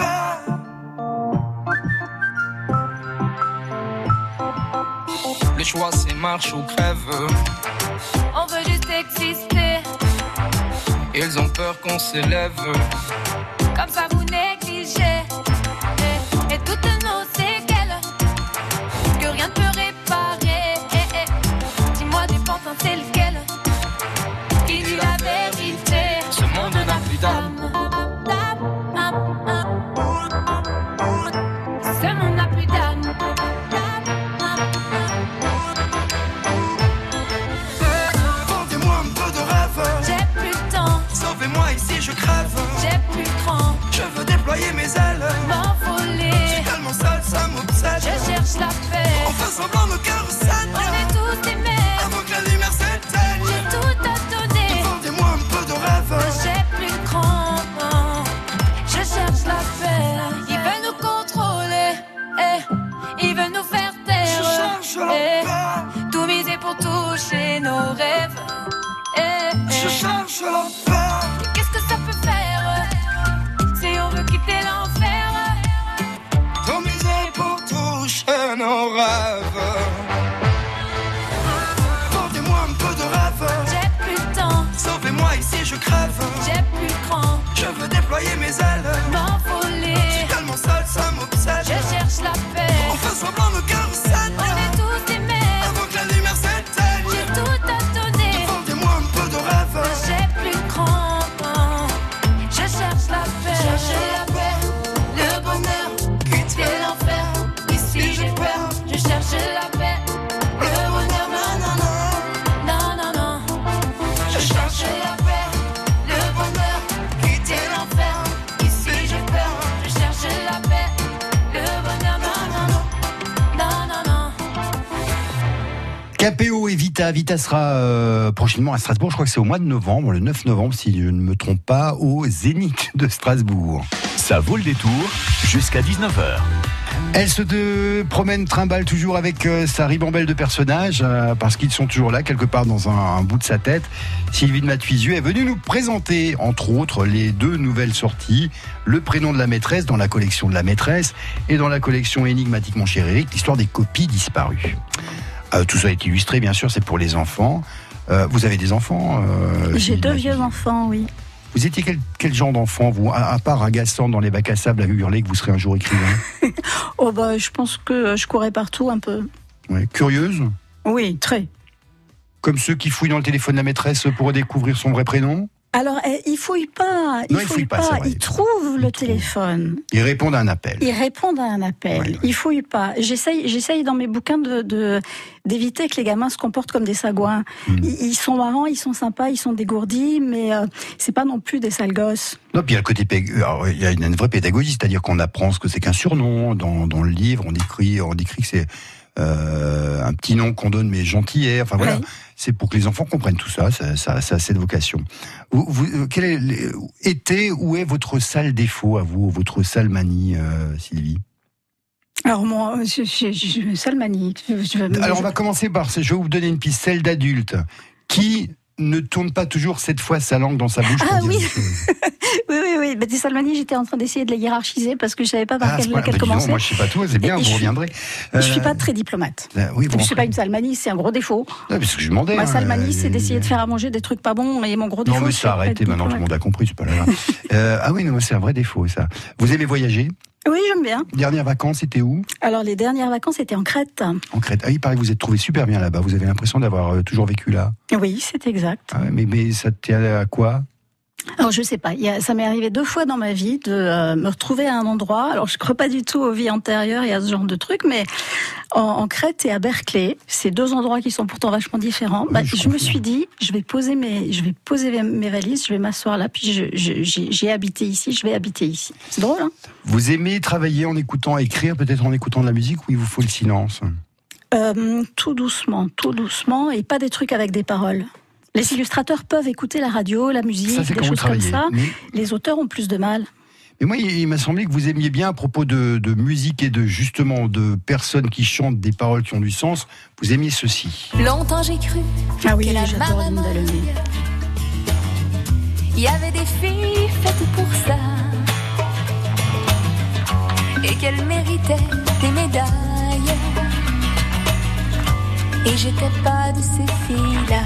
Le choix c'est marche ou crève. On veut juste exister. Ils ont peur qu'on s'élève. Comme ça vous négligez. Et, et toutes nos séquelles que rien ne peut réparer. Et, et, dis-moi du pantin c'est lequel qui dit la vérité. Ce monde n'a plus d'âme. Ce monde n'a plus d'âme. Sauvez-moi ici, je crève. J'ai plus cran. Je veux déployer mes ailes. M'envoler. Je suis tellement seul, ça m'obsède. Je cherche la paix. On fait semblant, nos cœurs s'aident. On est tous aimés. Avant que la lumière s'éteigne. J'ai tout à donner. Vendez-moi un peu de rêve. J'ai plus cran. Je cherche la paix. Ils veulent nous contrôler. Eh. Ils veulent nous faire taire. Je cherche la eh. paix. Tout miser pour toucher nos rêves. Eh. Eh. Je cherche la paix. Qu'est-ce que ça peut faire si on veut quitter l'enfer? Tout miser pour toucher nos rêves. Vendez-moi un peu de rêve. J'ai plus de temps. Sauvez-moi ici, je crève. J'ai plus cran. Je veux déployer mes ailes. M'envoler. Je suis tellement seul, ça m'obsède. Je cherche la paix. On fait semblant, nos cœurs s'aident. On est tous aimés. Avant que la lumière s'éteigne. J'ai tout à donner. Vendez-moi un peu de rêve. J'ai plus cran. Je cherche la paix. Chercher la paix. Le bonheur. Quitter l'enfer. Ici j'ai peur. Je cherche la paix. Le bonheur. Non, non, non. Non, non, non. Je cherche la paix. Le bonheur. Quitter l'enfer. Ici j'ai peur. Je cherche la paix. Le bonheur. Non, non, non. Non, non, non. K P O et Vita. Vita sera euh, prochainement à Strasbourg, je crois que c'est au mois de novembre, le neuf novembre, si je ne me trompe pas, au Zénith de Strasbourg. Ça vaut le détour jusqu'à dix-neuf heures. Elle se de, promène, trimballe toujours avec euh, sa ribambelle de personnages, euh, parce qu'ils sont toujours là, quelque part dans un, un bout de sa tête. Sylvine Mathuisieux est venue nous présenter, entre autres, les deux nouvelles sorties, Le prénom de la maîtresse dans la collection de la maîtresse et dans la collection Énigmatique, mon cher Eric, l'histoire des copies disparues. Euh, tout ça est illustré, bien sûr, c'est pour les enfants. Euh, vous avez des enfants euh, J'ai deux vieux enfants, oui. Vous étiez quel, quel genre d'enfant, vous, à, à part agaçant dans les bacs à sable à hurler que vous serez un jour écrivain? Oh bah, je pense que je courais partout un peu. Ouais. Curieuse? Oui, très. Comme ceux qui fouillent dans le téléphone de la maîtresse pour découvrir son vrai prénom? Alors, eh, il fouille pas, il non, il fouille fouille pas, pas, c'est vrai. il trouve il le trouve. téléphone. Ils répondent à un appel. Ils répondent à un appel. Ouais, ouais. Ils fouillent pas. J'essaye, j'essaye dans mes bouquins de, de d'éviter que les gamins se comportent comme des sagouins. Mmh. Ils, ils sont marrants, ils sont sympas, ils sont dégourdis, mais euh, c'est pas non plus des sales gosses. Non, puis il y a le côté pég- alors, il y a une, une vraie pédagogie, c'est-à-dire qu'on apprend ce que c'est qu'un surnom dans, dans le livre. On décrit, on décrit que c'est euh, un petit nom qu'on donne, mais gentillet. Enfin voilà, Ouais. c'est pour que les enfants comprennent tout ça. Ça, ça, ça a cette vocation. Vous, vous, quel est, les- était ou est votre sale défaut à vous, votre sale manie, euh, Sylvie? Alors moi, je, je, je, sale manie. Je- je- Alors on je- va commencer par, je vais vous donner une piste, celle d'adulte, qui ne tourne pas toujours cette fois sa langue dans sa bouche. pour Ah dire oui. des choses. Oui, oui, oui. Bah, des salmanies, j'étais en train d'essayer de les hiérarchiser parce que je savais pas par Ah, quelle c'est pas- laquelle bah, dis donc, commencer. moi je sais pas tout, c'est bien, Et vous je- reviendrez. Je suis Euh, pas très diplomate. euh, oui, vous Je suis pas rentrez. une salmanie, c'est un gros défaut. Non, parce que je demandais. Ma hein, salmanie, c'est euh, d'essayer de faire à manger des trucs pas bons et mon gros défaut. Non, mais c'est ça, de pas arrêtez, être maintenant tout le diplomate. monde a compris, c'est pas là. euh, ah oui, non, c'est un vrai défaut, ça. Vous aimez voyager? Oui, j'aime bien. Dernières vacances, c'était où? Alors, les dernières vacances étaient en Crète. En Crète. Ah, il paraît que vous êtes trouvé super bien là-bas. Vous avez l'impression d'avoir euh, toujours vécu là. Oui, c'est exact. Ah ouais, mais, mais ça tient à quoi? Alors, je sais pas. Il y a, ça m'est arrivé deux fois dans ma vie de euh, me retrouver à un endroit. Alors, je crois pas du tout aux vies antérieures et à ce genre de trucs, mais en, en Crète et à Berkeley, c'est deux endroits qui sont pourtant vachement différents. Oui, Bah, je je me confirme. suis dit, je vais poser mes, je vais poser mes- mes valises, je vais m'asseoir là, puis je, je- j'ai, j'ai habité ici, je vais habiter ici. C'est drôle, hein? Vous aimez travailler en écoutant, écrire, peut-être en écoutant de la musique, ou il vous faut le silence? Euh, tout doucement, tout doucement, et pas des trucs avec des paroles. Les illustrateurs peuvent écouter la radio, la musique, Ça, c'est des quand vous choses comme travaillez. ça. Mais, Les auteurs ont plus de mal. mais moi, il, il m'a semblé que vous aimiez bien, à propos de, de musique et de justement de personnes qui chantent des paroles qui ont du sens, vous aimiez ceci. Longtemps j'ai cru Ah oui, que la j'adore maman, Linda Lemay. il y avait des filles faites pour ça et qu'elles méritaient des médailles. Et j'étais pas de ces filles-là.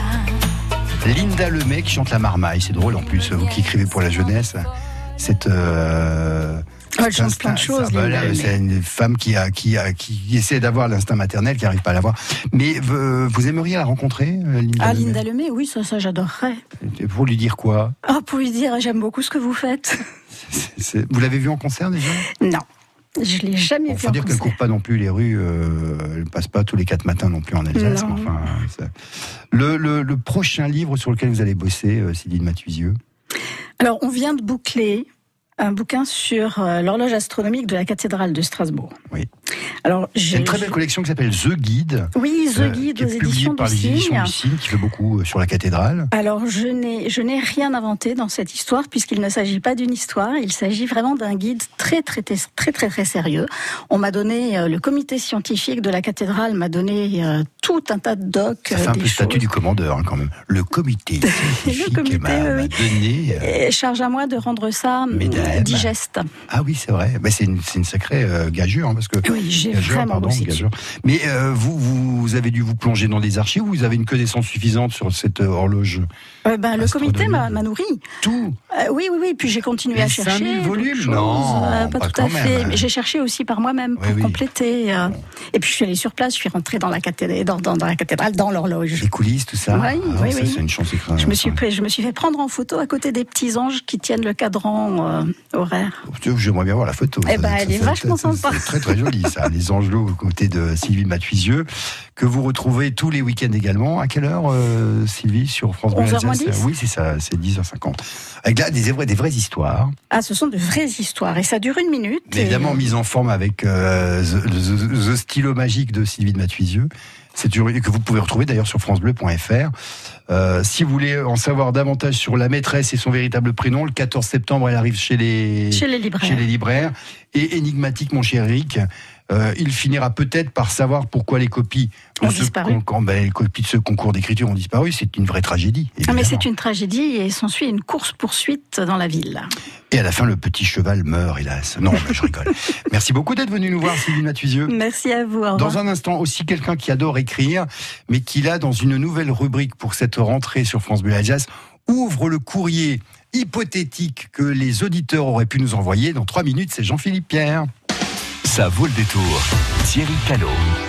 Linda Lemay qui chante la marmaille, c'est drôle en plus, vous qui écrivez pour la jeunesse. Cette, euh, Oh, elle cet chante plein de instinct- choses, ça, voilà, Linda Lemay. c'est une femme qui, a, qui, a, qui essaie d'avoir l'instinct maternel, qui n'arrive pas à l'avoir. Mais vous, vous aimeriez la rencontrer, euh, Linda Ah, Lemay? Linda Lemay, oui, ça, ça j'adorerais. Pour lui dire quoi? Ah, pour lui dire, j'aime beaucoup ce que vous faites. C'est- c'est- Vous l'avez vu en concert déjà? Non, je l'ai jamais Il vu faut en dire qu'elle ne concert. court pas non plus les rues, euh, elle ne passe pas tous les quatre matins non plus en Alsace. Non. mais Enfin, ça- le, le, le prochain livre sur lequel vous allez bosser, euh, Sylvie Mathusieux? Alors, on vient de boucler un bouquin sur euh, l'horloge astronomique de la cathédrale de Strasbourg. Oui. Alors, Il y a j'ai une très belle collection qui s'appelle The Guide. Oui, The euh, Guide qui est aux publiée éditions par du les éditions Cygne. du Cygne, qui fait beaucoup euh, sur la cathédrale. Alors, je n'ai, je n'ai rien inventé dans cette histoire, puisqu'il ne s'agit pas d'une histoire, il s'agit vraiment d'un guide très, très, très, très, très, très sérieux. On m'a donné, euh, le comité scientifique de la cathédrale m'a donné euh, tout un tas de docs, Ça fait euh, un des peu le statut choses. du commandeur, hein, quand même. Le comité scientifique comité, m'a, oui, m'a oui. donné... euh, Et charge à moi de rendre ça hum, Mesdames. digeste. Ah oui, c'est vrai. Bah, c'est, une, c'est une sacrée euh, gageure, hein, parce que... Oui, j'ai Gageure, vraiment pardon, bossé gageure. Mais euh, vous, vous avez dû vous plonger dans des archives, ou vous avez une connaissance suffisante sur cette euh, horloge? Euh, ben, le comité m'a, m'a nourri. Tout. Euh, oui, oui, oui. Puis j'ai continué Les à chercher. cinq mille d'autres volumes choses. Non, Euh, pas pas tout à quand fait. même. Mais j'ai cherché aussi par moi-même pour Oui, oui. compléter. euh. Et puis je suis allée sur place. Je suis rentrée dans la cathédrale, dans, dans, dans la cathédrale, dans l'horloge. Les coulisses, tout ça. Oui, Ah, oui, ça, oui. c'est une chance écrasante. Je me suis fait, je me suis fait prendre en photo à côté des petits anges qui tiennent le cadran euh, horaire. J'aimerais bien voir la photo. Eh Ça, ben, ça, elle est ça, vachement ça, sympa. C'est très très joli ça. Les Angelots aux côtés de Sylvie Mathusieux, que vous retrouvez tous les week-ends également. À quelle heure, euh, Sylvie, sur France Bleu onze heures moins Alsace? dix. Oui, c'est ça, c'est dix heures cinquante. Avec là des vraies, des vraies histoires. Ah, ce sont de vraies histoires et ça dure une minute. Mais et- évidemment mise en forme avec euh, the, the- the stylo magique de Sylvie de Mathusieux. C'est du- que vous pouvez retrouver d'ailleurs sur francebleu point f r. Euh, si vous voulez en savoir davantage sur la maîtresse et son véritable prénom, le quatorze septembre, elle arrive chez les, Chez les libraires. chez les libraires. Et énigmatique, mon cher Eric, euh, il finira peut-être par savoir pourquoi les copies de Ont ce disparu. con- ben, les copies de ce concours d'écriture ont disparu. C'est une vraie tragédie. Ah, mais évidemment. c'est une tragédie et s'ensuit une course-poursuite dans la ville. Et à la fin, le petit cheval meurt, hélas. Non, mais je rigole. Merci beaucoup d'être venu nous voir, Sylvie Mathusieux. Merci à vous. Au revoir. Dans un instant, aussi quelqu'un qui adore écrire, mais qui là, dans une nouvelle rubrique pour cette rentrée sur France Bleu Alsace, ouvre le courrier hypothétique que les auditeurs auraient pu nous envoyer. Dans trois minutes, c'est Jean-Philippe Pierre. Ça vaut le détour. Thierry Callot.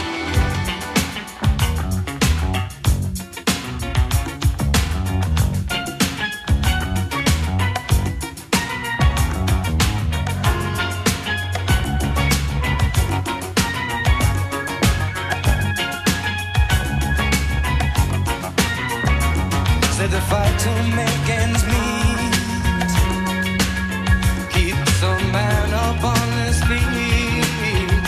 C'est the fight to make ends meet. Keeps a man up on his feet.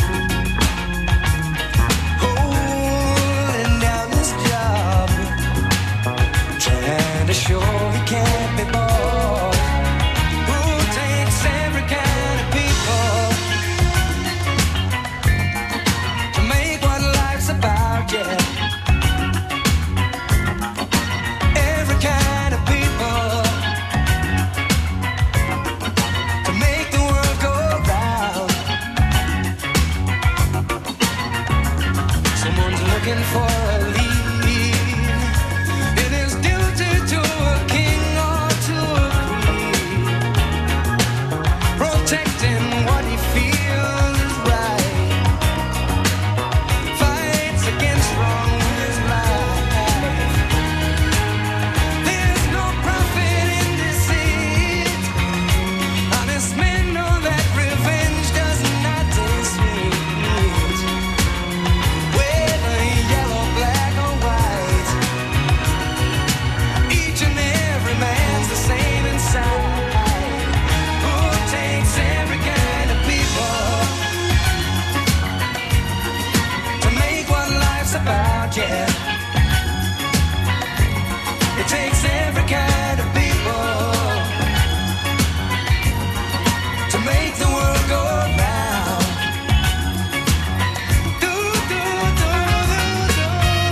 Holding down his job, trying to show he can't be bought. Who takes every kind of people to make what life's about, yeah. Looking for a lead. It is duty to a king or to a queen, protecting what he feels is right, fights against wrong with his life. There's no profit in deceit. Honest men know that revenge does not taste sweet. About, yeah. It takes every kind of people to make the world go round. Do, do, do, do, do.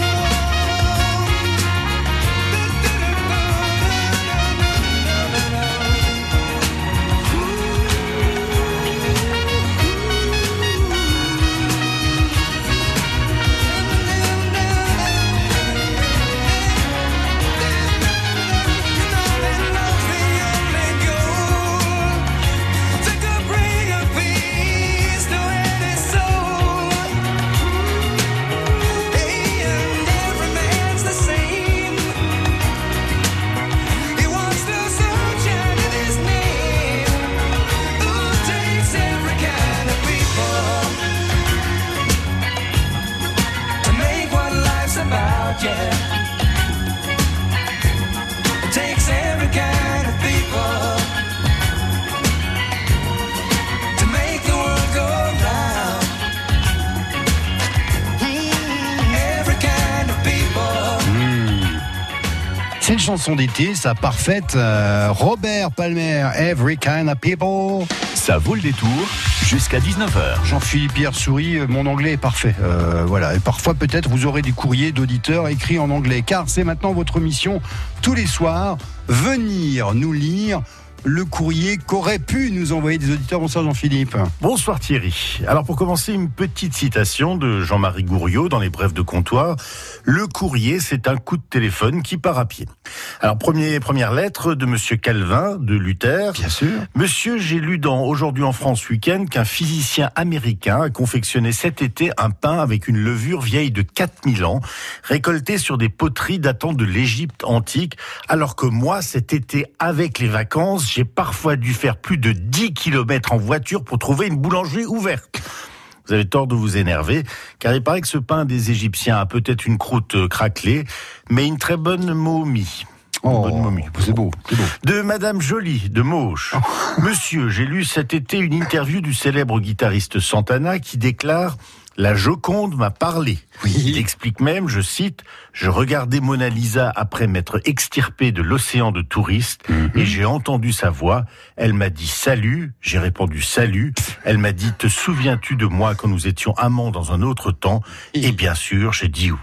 C'est une chanson d'été, ça parfaite. Euh, Robert Palmer, Every Kind of People. Ça vaut le détour jusqu'à dix-neuf heures. Jean-Philippe Pierre sourit, mon anglais est parfait. Euh, voilà. Et parfois, peut-être, vous aurez des courriers d'auditeurs écrits en anglais, car c'est maintenant votre mission tous les soirs, venir nous lire le courrier qu'auraient pu nous envoyer des auditeurs. Bonsoir Jean-Philippe. Bonsoir Thierry. Alors pour commencer, une petite citation de Jean-Marie Gouriot dans les Brèves de comptoir. Le courrier, c'est un coup de téléphone qui part à pied. Alors premier, première lettre de Monsieur Calvin de Luther. Bien sûr. Monsieur, j'ai lu dans Aujourd'hui en France Week-end qu'un physicien américain a confectionné cet été un pain avec une levure vieille de quatre mille ans, récoltée sur des poteries datant de l'Égypte antique, alors que moi, cet été, avec les vacances, j'ai parfois dû faire plus de dix kilomètres en voiture pour trouver une boulangerie ouverte. Vous avez tort de vous énerver, car il paraît que ce pain des Égyptiens a peut-être une croûte craquelée, mais une très bonne momie. Oh, bonne momie. C'est beau, c'est beau. De Madame Jolie, de Mauche. Oh. Monsieur, j'ai lu cet été une interview du célèbre guitariste Santana qui déclare « La Joconde m'a parlé ». Oui. Il explique même, je cite, « Je regardais Mona Lisa après m'être extirpé de l'océan de touristes mm-hmm. et j'ai entendu sa voix. Elle m'a dit « Salut ». J'ai répondu « Salut ». Elle m'a dit « Te souviens-tu de moi quand nous étions amants dans un autre temps ?» Et bien sûr, j'ai dit « Oui ».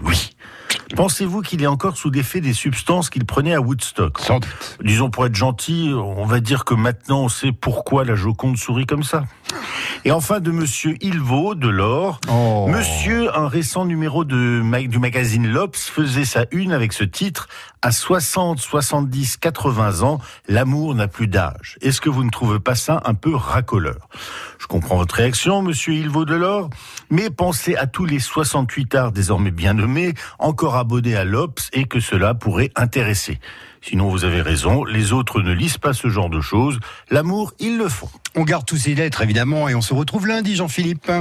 Pensez-vous qu'il est encore sous l'effet des substances qu'il prenait à Woodstock ? Sans doute. Disons, pour être gentil, on va dire que maintenant on sait pourquoi la Joconde sourit comme ça. Et enfin, de Monsieur Ilvo Delors. Oh. Monsieur, un récent numéro de, du magazine L'Obs faisait sa une avec ce titre « À soixante, soixante-dix, quatre-vingts ans, l'amour n'a plus d'âge ». Est-ce que vous ne trouvez pas ça un peu racoleur ? Je comprends votre réaction, Monsieur Ilvo Delors, mais pensez à tous les soixante-huit arts désormais bien nommés, encore abonnés à l'Obs, et que cela pourrait intéresser. Sinon, vous avez raison, les autres ne lisent pas ce genre de choses. L'amour, ils le font. On garde tous ces lettres, évidemment, et on se retrouve lundi, Jean-Philippe.